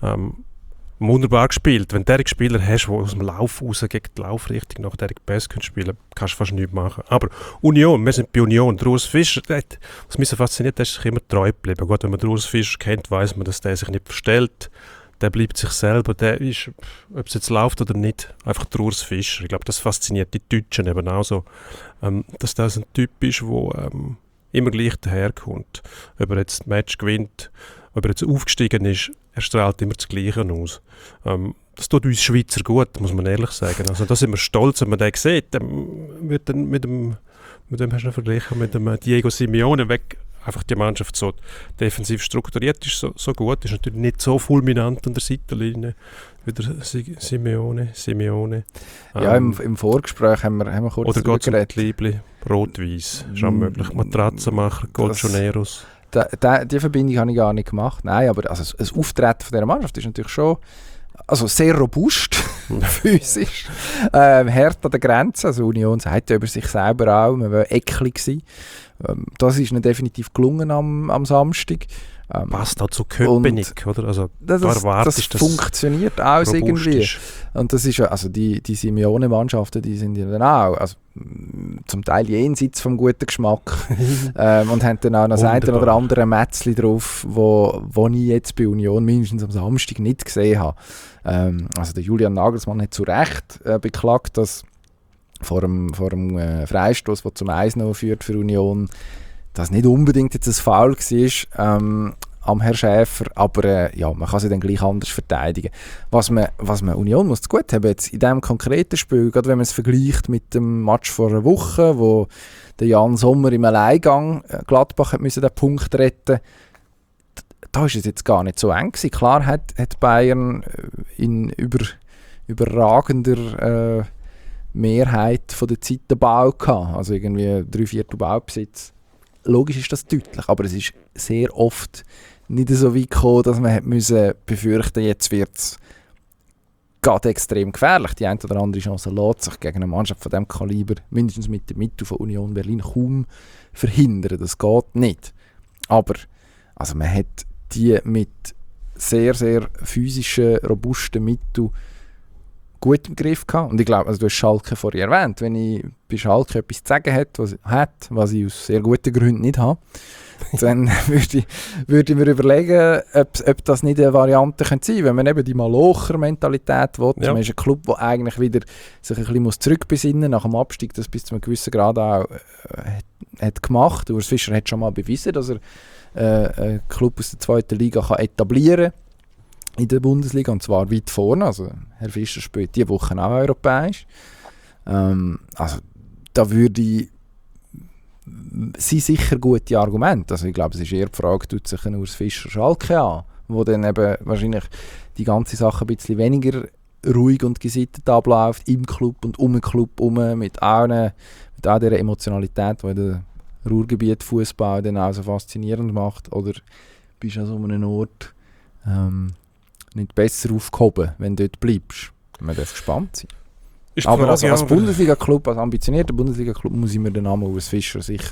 Wunderbar gespielt. Wenn du einen Spieler hast, der aus dem Lauf raus gegen die Laufrichtung nach der Pass spielen kann, kannst du fast nichts machen. Aber Union, wir sind bei Union. Der Urs Fischer, was mich so fasziniert, der ist sich immer treu geblieben. Gut, wenn man den Urs Fischer kennt, weiss man, dass der sich nicht verstellt. Der bleibt sich selber. Der ist, ob es jetzt läuft oder nicht, einfach der Urs Fischer. Ich glaube, das fasziniert die Deutschen eben auch so. Dass das ein Typ ist, der immer gleich daherkommt. Ob er jetzt das Match gewinnt, ob er jetzt aufgestiegen ist, er strahlt immer das Gleiche aus. Das tut uns Schweizer gut, muss man ehrlich sagen. Also da sind wir stolz, wenn man den sieht. Wird dann mit dem hast du noch verglichen, mit dem Diego Simeone weg. Einfach die Mannschaft so defensiv strukturiert ist, so gut. Ist natürlich nicht so fulminant an der Seitenlinie wie der Simeone. Ja, im Vorgespräch haben wir kurz oder geht es um Liebli, rot-weiß, ist auch möglich. Matratzenmacher, Colchoneros. Die Verbindung habe ich gar nicht gemacht. Nein, aber also das Auftreten von dieser Mannschaft ist natürlich schon sehr robust, physisch. Hart an der Grenze. Also Union sagt ja über sich selber auch, man will eklig sein. Das ist ihnen definitiv gelungen am Samstag. Passt auch zu Köpenick, oder? Also, das funktioniert auch irgendwie. Ist. Und das ist ja, also die Simeone-Mannschaften, die sind ja dann auch, also zum Teil jenseits vom guten Geschmack und haben dann auch noch das eine oder andere Mätzchen drauf, wo ich jetzt bei Union mindestens am Samstag nicht gesehen habe. Also der Julian Nagelsmann hat zu Recht beklagt, dass vor dem Freistoß, der zum 1-0 führt für Union, das nicht unbedingt jetzt ein Foul war am Herrn Schäfer, aber man kann sie dann gleich anders verteidigen. Was man Union muss gut haben jetzt in diesem konkreten Spiel, gerade wenn man es vergleicht mit dem Match vor einer Woche, wo der Jan Sommer im Alleingang Gladbach den Punkt retten, da ist es jetzt gar nicht so eng gewesen. Klar hat Bayern in überragender Mehrheit von der Zeit den Ball gehabt, also irgendwie 3/4 Ballbesitz. Logisch ist das deutlich, aber es ist sehr oft nicht so weit gekommen, dass man müssen befürchten, jetzt wird es gerade extrem gefährlich. Die eine oder andere Chance lässt sich gegen eine Mannschaft von diesem Kaliber, mindestens mit dem Mittel von Union Berlin, kaum verhindern. Das geht nicht. Aber also man hat die mit sehr, sehr physischen, robusten Mitteln gut im Griff gehabt. Und ich glaube, also du hast Schalke vorher erwähnt, wenn ich bei Schalke etwas zu sagen hätte, was ich aus sehr guten Gründen nicht habe, dann würde ich mir überlegen, ob das nicht eine Variante könnte sein, wenn man eben die Malocher-Mentalität will. Ja. Man ist ein Club, der eigentlich wieder sich ein bisschen zurückbesinnen muss nach dem Abstieg, das bis zu einem gewissen Grad auch hat gemacht. Urs Fischer hat schon mal bewiesen, dass er einen Club aus der 2. Liga kann etablieren kann in der Bundesliga, und zwar weit vorne. Also Herr Fischer spielt diese Woche auch europäisch. Also da würde sind sicher gute Argumente. Also ich glaube, es ist eher die Frage, tut sich ein Urs Fischer Schalke an, wo dann eben wahrscheinlich die ganze Sache ein bisschen weniger ruhig und gesittet abläuft, im Club und um den Club herum, mit all dieser Emotionalität, die der Ruhrgebiet Fußball dann auch so faszinierend macht. Oder bist du an so einem Ort nicht besser aufgehoben, wenn du dort bleibst? Man darf gespannt sein. Aber als Bundesliga-Club, als ambitionierter Bundesliga-Club, muss ich mir den Namen Urs Fischer sicher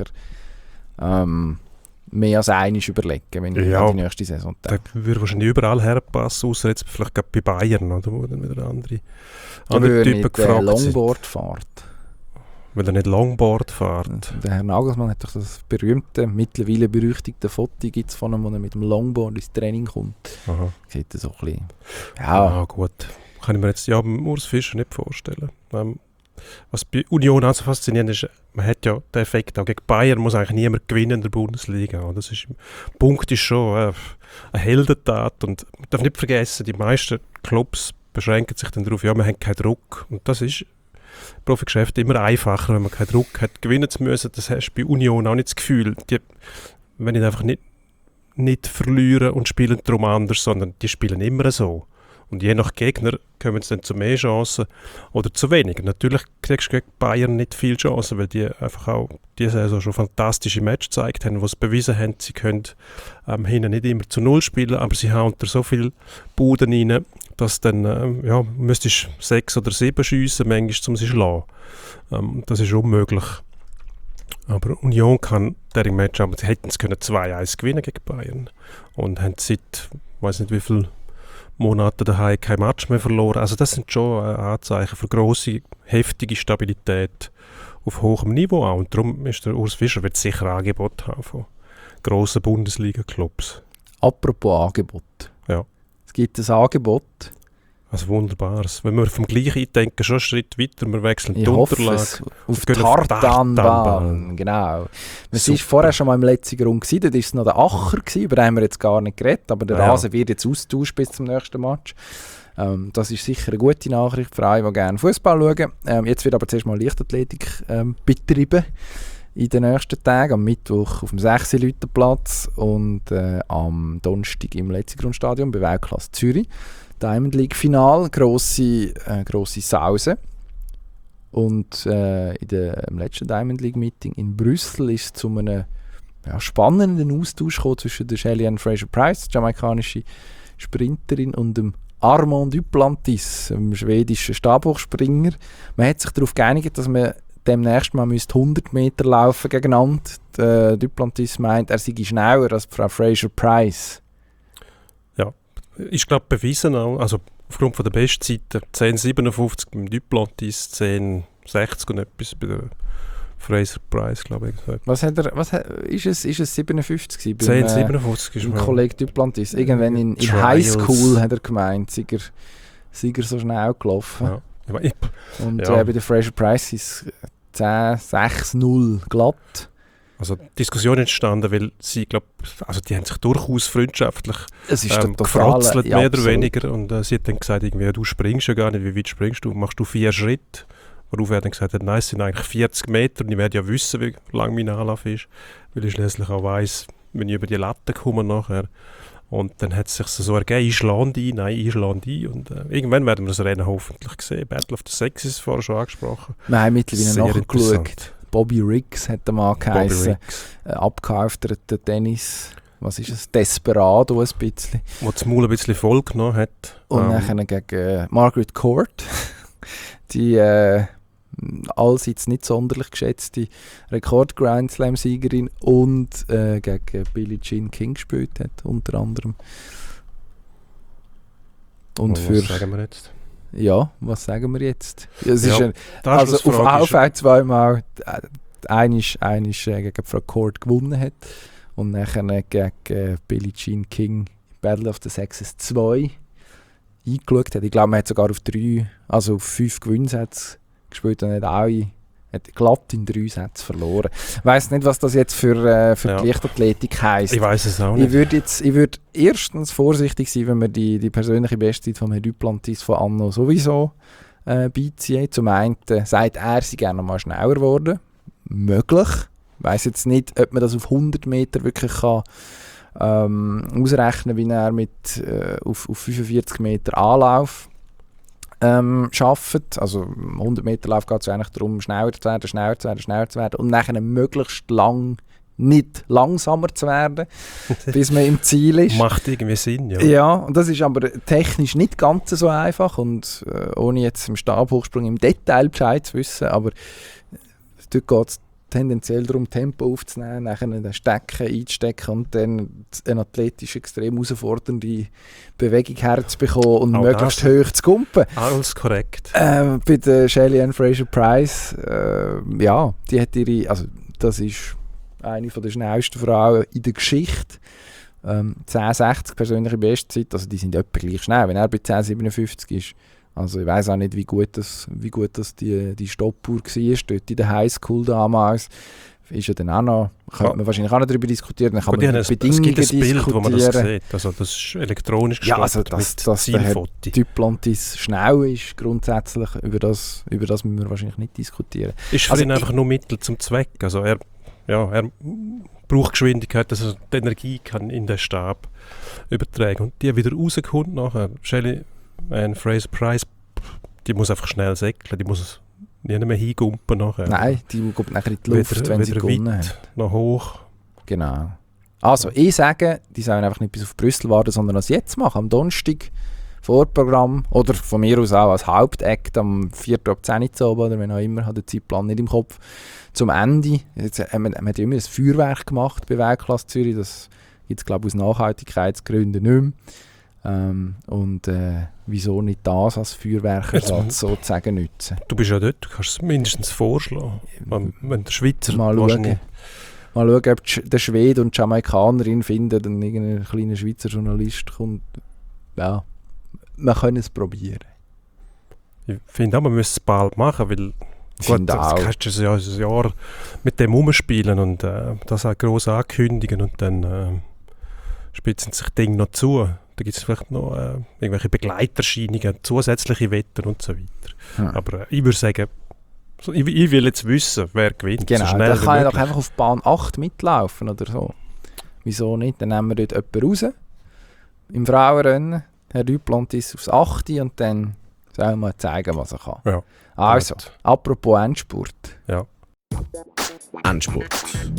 mehr als einmal überlegen, wenn ich an die nächste Saison denke. Der würde wahrscheinlich überall herpassen, außer jetzt vielleicht gerade bei Bayern, oder, wo dann wieder andere Typen gefragt Longboard fährt. Weil er nicht Longboard fährt. Der Herr Nagelsmann hat doch das berühmte, mittlerweile berüchtigte Foto gibt's von ihm, wo er mit dem Longboard ins Training kommt. Aha. Sieht so ein bisschen... Ja, gut. Kann ich mir jetzt Urs Fischer nicht vorstellen. Was bei Union auch so faszinierend ist, man hat ja den Effekt, auch gegen Bayern muss eigentlich niemand gewinnen in der Bundesliga. Das ist, der Punkt ist schon eine Heldentat, und man darf nicht vergessen, die meisten Clubs beschränken sich dann darauf, man hat keinen Druck, und das ist im Profigeschäft immer einfacher, wenn man keinen Druck hat, gewinnen zu müssen. Das hast du bei Union auch nicht das Gefühl, wenn ich einfach nicht nicht verlieren und spielen darum anders, sondern die spielen immer so. Und je nach Gegner kommen sie dann zu mehr Chancen oder zu weniger. Natürlich kriegst du gegen Bayern nicht viele Chancen, weil die einfach auch diese Saison schon fantastische Matches gezeigt haben, wo sie bewiesen haben, sie können hinten nicht immer zu Null spielen, aber sie hauen da so viele Buden rein, dass dann müsstest 6 oder 7 schiessen, manchmal um sie zu schlagen. Das ist unmöglich. Aber Union kann deren Match, aber sie hätten es können 2-1 gewinnen gegen Bayern und haben seit, ich weiß nicht wie viele Monate daheim kein Match mehr verloren. Also das sind schon Anzeichen für grosse, heftige Stabilität auf hohem Niveau auch. Und darum ist der Urs Fischer wird sicher Angebot haben von grossen Bundesliga-Clubs. Apropos Angebot. Ja. Es gibt ein Angebot. Also Wunderbares. Wenn wir vom Gleichen denken, schon einen Schritt weiter, wir wechseln Ich die hoffe Unterlage. es. Auf die Tartanbahn. Genau. Wir waren vorher schon mal im letzten Grund, dort war es noch der Acher, über den haben wir jetzt gar nicht geredet, aber der Rasen wird jetzt austauscht bis zum nächsten Match. Das ist sicher eine gute Nachricht für alle, die gerne Fußball schauen. Jetzt wird aber zuerst mal Leichtathletik betrieben in den nächsten Tagen. Am Mittwoch auf dem 6-Leuten-Platz und am Donnerstag im Letzigrundstadion bei Weltklasse Zürich. Diamond League Final, grosse Sause. Und im letzten Diamond League Meeting in Brüssel ist es zu einem spannenden Austausch gekommen zwischen der Shelly-Ann Fraser-Pryce, jamaikanische Sprinterin, und dem Armand Duplantis, einem schwedischen Stabhochspringer. Man hat sich darauf geeinigt, dass man demnächst mal 100 Meter laufen gegeneinander. Duplantis meint, er sei schneller als Frau Fraser-Pryce. Ja, ist glaube bewiesen auch, also aufgrund von der Bestzeiten 10,57 beim Duplantis, 10,60 und etwas bei der Fraser-Pryce, glaube ich. Ist es 57 gewesen? 10,57 ist mein Kollege Duplantis. Irgendwann in Highschool hat er gemeint, sei er so schnell gelaufen. Ja. Und bei der Fraser-Pryce ist 10,60 glatt. Also Diskussion entstanden, weil sie, also die haben sich durchaus freundschaftlich gefratzelt, mehr oder weniger. Und sie hat dann gesagt, irgendwie, du springst ja gar nicht, wie weit springst du? Machst du 4 Schritte? Worauf er dann gesagt hat, nein, es sind eigentlich 40 Meter und ich werde ja wissen, wie lang mein Anlauf ist, weil ich schließlich auch weiss, wenn ich über die Latte komme nachher. Und dann hat es sich so ergeben, ich schlage ein. Und irgendwann werden wir das Rennen hoffentlich sehen. Battle of the Sexes, vorher schon angesprochen. Wir haben mittlerweile nachgeschaut. Bobby Riggs hat der Mann geheißen. Abgehalfterter Tennis. Was ist es? Desperado ein bisschen. Wo das Maul ein bisschen voll genommen hat. Und dann gegen Margaret Court. Die allseits nicht sonderlich geschätzte Rekord-Grand-Slam-Siegerin und gegen Billie Jean King gespielt hat, unter anderem. Und was sagen wir jetzt? Ja, was sagen wir jetzt? Es ist also auf AV zweimal einisch gegen Frau Court gewonnen hat und nachher gegen Billie Jean King Battle of the Sexes 2 eingeschaut hat. Ich glaube, man hat sogar auf 5 Gewinnsätze gespielt und hat glatt in 3 Sätzen verloren. Ich weiss nicht, was das jetzt für die Leichtathletik heisst. Ich weiss es auch nicht. Ich würde erstens vorsichtig sein, wenn wir die persönliche Bestzeit von Herrn Duplantis von Anno sowieso beiziehen. Zum einen sagt er, sie gerne mal schneller geworden. Möglich. Ich weiss jetzt nicht, ob man das auf 100 Meter wirklich kann ausrechnen, wie er auf 45 Meter Anlauf arbeitet. Also 100 Meter Lauf geht es eigentlich darum, schneller zu werden und nachher möglichst lang nicht langsamer zu werden, bis man im Ziel ist. Macht irgendwie Sinn, ja. Ja, und das ist aber technisch nicht ganz so einfach und ohne jetzt im Stabhochsprung im Detail Bescheid zu wissen, aber dort geht es tendenziell darum, Tempo aufzunehmen, nachher den Stecken einzustecken und dann eine athletisch extrem herausfordernde Bewegung herzubekommen und auch möglichst hoch zu kumpen. Alles korrekt. Bei der Shelly-Ann Fraser-Pryce, die hat das ist eine der schnellsten Frauen in der Geschichte. 10,60 persönliche Bestzeit, also die sind etwa gleich schnell, wenn er bei 10,57 ist. Also ich weiss auch nicht, wie gut das die Stoppuhr war, dort in der Highschool damals. Ist ja dann auch noch, könnte man wahrscheinlich auch noch darüber diskutieren. Dann kann man mit Bedingungen diskutieren. Es gibt ein Bild, wo man das sieht. Also das ist elektronisch gestoppt, also dass der Duplantis schnell ist, grundsätzlich, über das müssen wir wahrscheinlich nicht diskutieren. Ist für ihn einfach nur Mittel zum Zweck. Also er er braucht Geschwindigkeit, dass er die Energie kann in den Stab übertragen. Und die wieder rauskommt nachher. Shelley Ann Fraser-Pryce, die muss einfach schnell säckeln, die muss nicht mehr hingumpen nachher. Nein, die kommt nachher in die Luft, wenn sie gewonnen hat. Noch hoch. Genau. Also, ich sage, die sollen einfach nicht bis auf Brüssel warten, sondern das jetzt machen. Am Donnerstag Vorprogramm oder von mir aus auch als Hauptakt am 4. ab 10 Uhr oben, oder wenn auch immer, hat der Zeitplan nicht im Kopf. Zum Ende, jetzt haben wir ja immer ein Feuerwerk gemacht bei Weltklasse Zürich, das gibt es glaube ich aus Nachhaltigkeitsgründen nicht mehr. Wieso nicht das als Feuerwerkersatz sozusagen nutzen? Du bist ja dort, du kannst es mindestens vorschlagen. Wenn der Schweizer mal schauen, ob der Schwede und die Jamaikanerin finden, dann irgendein kleiner Schweizer Journalist kommt. Ja, wir können es probieren. Ich finde auch, man müsste es bald machen, weil gut, kannst du ein Jahr mit dem umspielen und das auch gross ankündigen und dann spitzen sich Dinge noch zu. Da gibt es vielleicht noch irgendwelche Begleiterscheinungen, zusätzliche Wetter und so weiter. Aber ich würde sagen, ich will jetzt wissen, wer gewinnt. Genau, so schnell dann kann ich doch einfach auf Bahn 8 mitlaufen oder so. Wieso nicht? Dann nehmen wir dort jemanden raus, im Frauenrennen. Herr Duplantis aufs 8. und dann soll er mal zeigen, was er kann. Ja. Also, apropos Endspurt. Ja. Endspurt.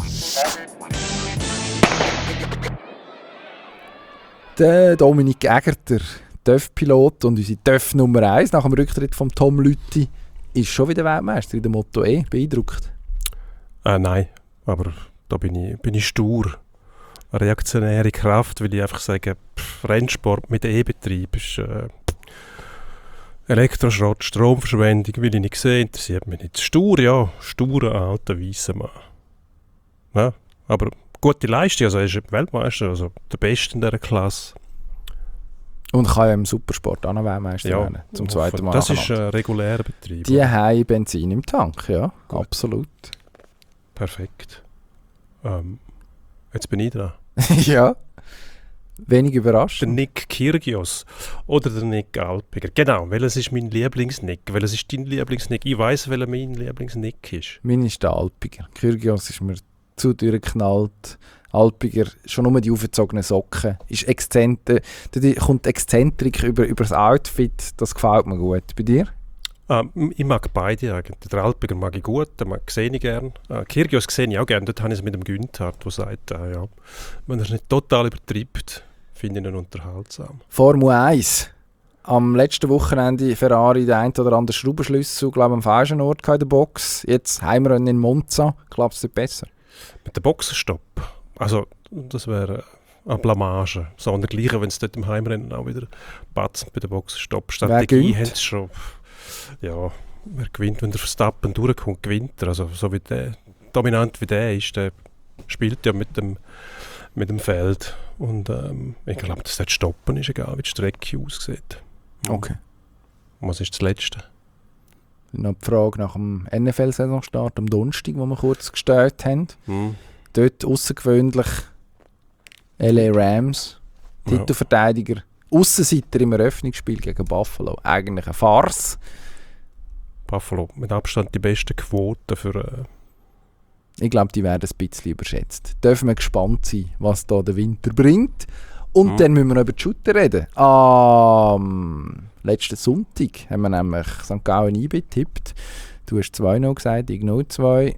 Der Dominik Egerter, TÜV-Pilot und unsere TÜV Nummer 1 nach dem Rücktritt von Tom Lüthi, ist schon wieder Weltmeister in der Moto E. Beeindruckt? Nein, aber da bin ich stur. Eine reaktionäre Kraft, weil ich einfach sage, Rennsport mit E-Betrieb ist Elektroschrott, Stromverschwendung, will ich nicht sehen, interessiert mich nicht. Sturer alter weisser Mann. Ja, aber gute Leistung, also er ist Weltmeister, also der Beste in dieser Klasse. Und kann ja im Supersport auch noch Weltmeister werden, zum zweiten Mal. Das ist ein regulärer Betrieb. Die haben Benzin im Tank, ja, gut. Absolut. Perfekt. Jetzt bin ich dran. Ja, wenig überrascht. Der Nick Kyrgios oder der Nick Alpiger. Genau, welches ist mein Lieblingsnick? Welches ist dein Lieblingsnick? Ich weiss, welcher mein Lieblingsnick ist. Mein ist der Alpiger. Kyrgios ist mir zu durchgeknallt. Alpiger, schon nur die aufgezogenen Socken. Ist da kommt Exzentrik über das Outfit, das gefällt mir gut. Bei dir? Ich mag beide eigentlich. Der Alpiger mag ich gut, den sehe ich gerne. Kyrgios sehe ich auch gerne, dort habe ich es mit dem Günther, der sagt, ja, wenn er es nicht total übertreibt, finde ich ihn unterhaltsam. Formel 1. Am letzten Wochenende Ferrari den einen oder anderen Schraubenschlüssel, glaube ich, am falschen Ort in der Box. Jetzt Heimrennen in Monza. Klappt es nicht besser? Mit dem Boxenstopp. Also, das wäre eine Blamage. Sondergleichen, wenn es dort im Heimrennen auch wieder batzen bei der Boxenstopp. Strategie haben sie schon. Ja, wer gewinnt, wenn der Verstappen durchkommt, gewinnt er. Also, so wie der, dominant wie der ist, der spielt ja mit dem Feld. Und ich glaube, dass das Stoppen ist, egal wie die Strecke aussieht. Okay. Was ist das Letzte? Noch die Frage nach dem NFL-Saisonstart am Donnerstag, wo wir kurz gestellt haben. Dort außergewöhnlich LA Rams, Titelverteidiger, Aussenseiter im Eröffnungsspiel gegen Buffalo. Eigentlich eine Farce. Buffalo mit Abstand die beste Quote für... Ich glaube, die werden ein bisschen überschätzt. Dürfen wir gespannt sein, was da der Winter bringt. Und dann müssen wir noch über die Shooter reden. Letzten Sonntag haben wir nämlich St. Gallen eingetippt. Du hast 2-0 gesagt, ich 0-2.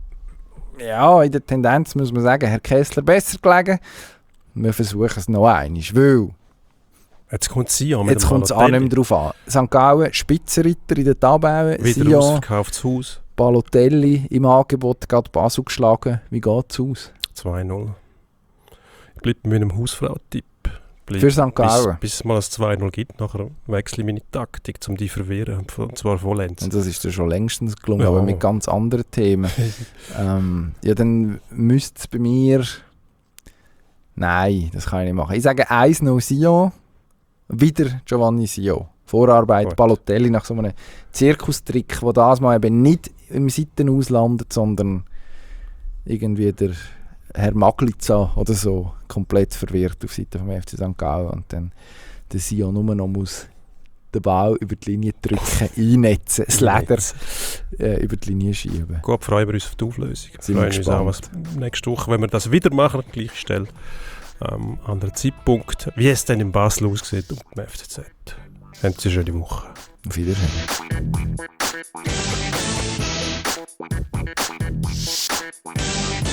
Ja, in der Tendenz muss man sagen, Herr Kessler besser gelegen. Wir versuchen es noch einmal, weil... Jetzt kommt Sion. Jetzt kommt es auch nicht mehr drauf an. St. Gallen, Spitzenreiter in der Tabelle. Wieder ausverkauftes Haus. Balotelli im Angebot, gerade Basel geschlagen. Wie geht es aus? 2-0. Ich bleibe mit einem Hausfrau-Tipp. Für St. Gallen? Bis es mal ein 2-0 gibt, nachher wechsle ich meine Taktik, um die zu verwirren. Und zwar vollends. Und das ist dir schon längstens gelungen, aber mit ganz anderen Themen. Ja, dann müsste es bei mir... Nein, das kann ich nicht machen. Ich sage 1-0 Sion. Wieder Giovanni Sion. Vorarbeit, Balotelli nach so einem Zirkustrick, der das mal eben nicht im Seitenaus landet, sondern irgendwie der Herr Magliza oder so komplett verwirrt auf Seite vom FC St. Gallen und dann der Sion nur noch muss den Ball über die Linie drücken, einnetzen, das Leder über die Linie schieben. Gut, freuen wir uns auf die Auflösung. Sind wir freuen uns auch, was gespannt. nächste Woche, wenn wir das wieder machen, an der gleichen Stelle, anderer Zeitpunkt, wie es dann in Basel aussieht und beim FCZ. Haben Sie eine schöne Woche. Auf Wiedersehen.